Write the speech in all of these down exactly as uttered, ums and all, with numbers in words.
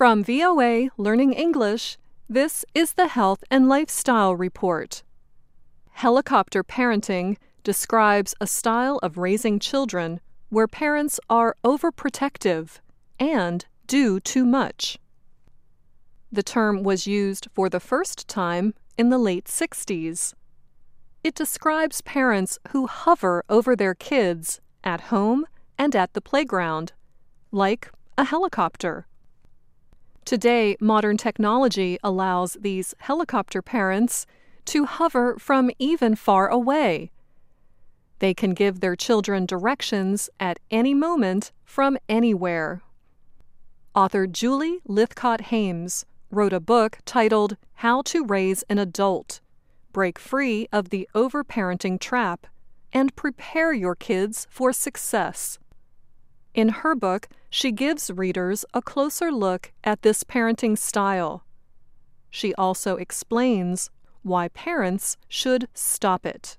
From V O A Learning English, this is the Health and Lifestyle Report. Helicopter parenting describes a style of raising children where parents are overprotective and do too much. The term was used for the first time in the late sixties. It describes parents who hover over their kids at home and at the playground, like a helicopter. Today, modern technology allows these helicopter parents to hover from even far away. They can give their children directions at any moment from anywhere. Author Julie Lythcott-Haims wrote a book titled How to Raise an Adult: Break Free of the Overparenting Trap and Prepare Your Kids for Success. In her book, she gives readers a closer look at this parenting style. She also explains why parents should stop it.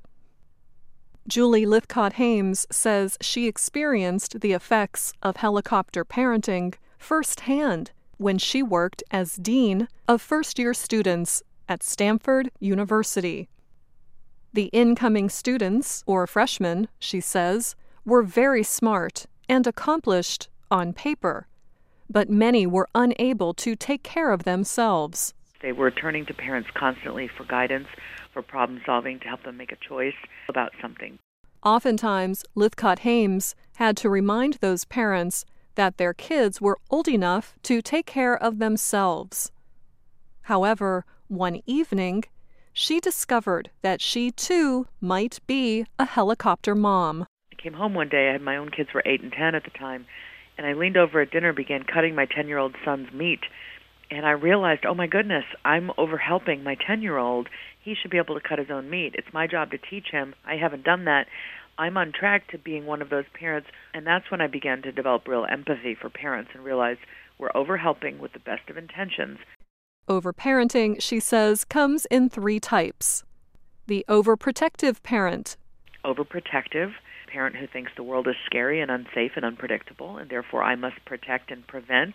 Julie Lythcott-Haims says she experienced the effects of helicopter parenting firsthand when she worked as dean of first-year students at Stanford University. The incoming students, or freshmen, she says, were very smart and accomplished on paper, but many were unable to take care of themselves. They were turning to parents constantly for guidance, for problem solving, to help them make a choice about something. Oftentimes, Lythcott-Haims had to remind those parents that their kids were old enough to take care of themselves. However, one evening, she discovered that she too might be a helicopter mom. I came home one day, I had my own kids were eight and ten at the time, and I leaned over at dinner and began cutting my ten-year-old son's meat. And I realized, oh my goodness, I'm overhelping my ten-year-old. He should be able to cut his own meat. It's my job to teach him. I haven't done that. I'm on track to being one of those parents. And that's when I began to develop real empathy for parents and realize we're overhelping with the best of intentions. Overparenting, she says, comes in three types. The overprotective parent. Overprotective, parent who thinks the world is scary and unsafe and unpredictable, and therefore I must protect and prevent.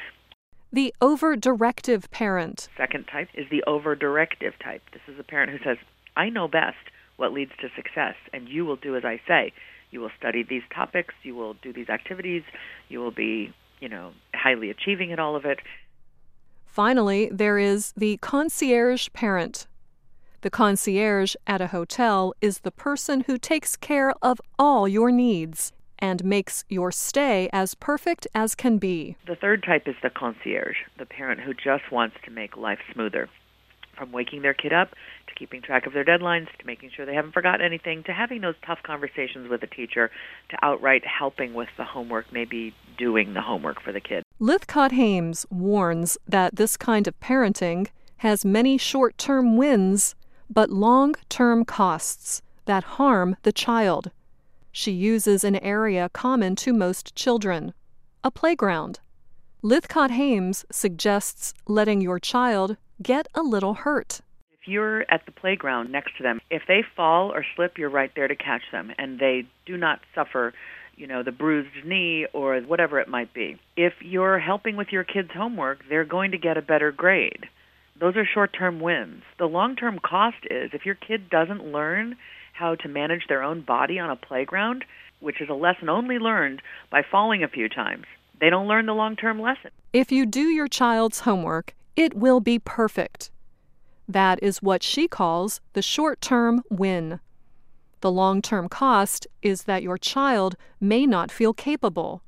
The over-directive parent. Second type is the over-directive type. This is a parent who says, I know best what leads to success, and you will do as I say. You will study these topics, you will do these activities, you will be, you know, highly achieving at all of it. Finally, there is the concierge parent. The concierge at a hotel is the person who takes care of all your needs and makes your stay as perfect as can be. The third type is the concierge, the parent who just wants to make life smoother. From waking their kid up, to keeping track of their deadlines, to making sure they haven't forgotten anything, to having those tough conversations with the teacher, to outright helping with the homework, maybe doing the homework for the kid. Lythcott-Haims warns that this kind of parenting has many short-term wins, but long-term costs that harm the child. She uses an area common to most children, a playground. Lythcott-Haims suggests letting your child get a little hurt. If you're at the playground next to them, if they fall or slip, you're right there to catch them, and they do not suffer, you know, the bruised knee or whatever it might be. If you're helping with your kids' homework, they're going to get a better grade. Those are short-term wins. The long-term cost is if your kid doesn't learn how to manage their own body on a playground, which is a lesson only learned by falling a few times, they don't learn the long-term lesson. If you do your child's homework, it will be perfect. That is what she calls the short-term win. The long-term cost is that your child may not feel capable,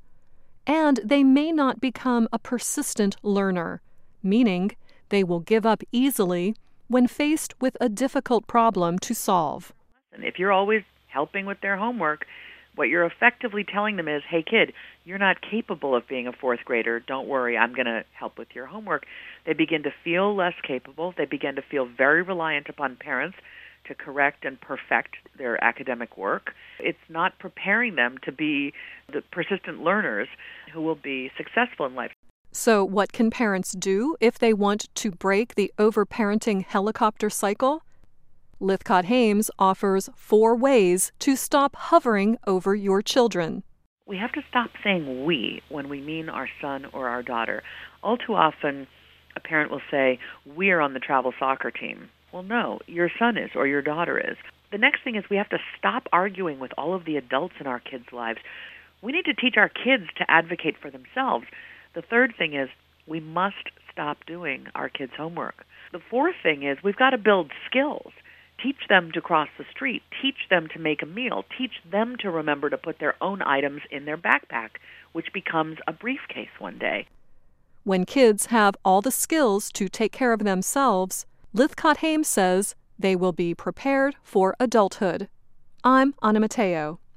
and they may not become a persistent learner, meaning they will give up easily when faced with a difficult problem to solve. And if you're always helping with their homework, what you're effectively telling them is, hey, kid, you're not capable of being a fourth grader. Don't worry, I'm going to help with your homework. They begin to feel less capable. They begin to feel very reliant upon parents to correct and perfect their academic work. It's not preparing them to be the persistent learners who will be successful in life. So what can parents do if they want to break the overparenting helicopter cycle? Lythcott-Haims offers four ways to stop hovering over your children. We have to stop saying we when we mean our son or our daughter. All too often, a parent will say, we're on the travel soccer team. Well, no, your son is or your daughter is. The next thing is we have to stop arguing with all of the adults in our kids' lives. We need to teach our kids to advocate for themselves. The third thing is we must stop doing our kids' homework. The fourth thing is we've got to build skills. Teach them to cross the street. Teach them to make a meal. Teach them to remember to put their own items in their backpack, which becomes a briefcase one day. When kids have all the skills to take care of themselves, Lythcott Hames says they will be prepared for adulthood. I'm Anna Matteo.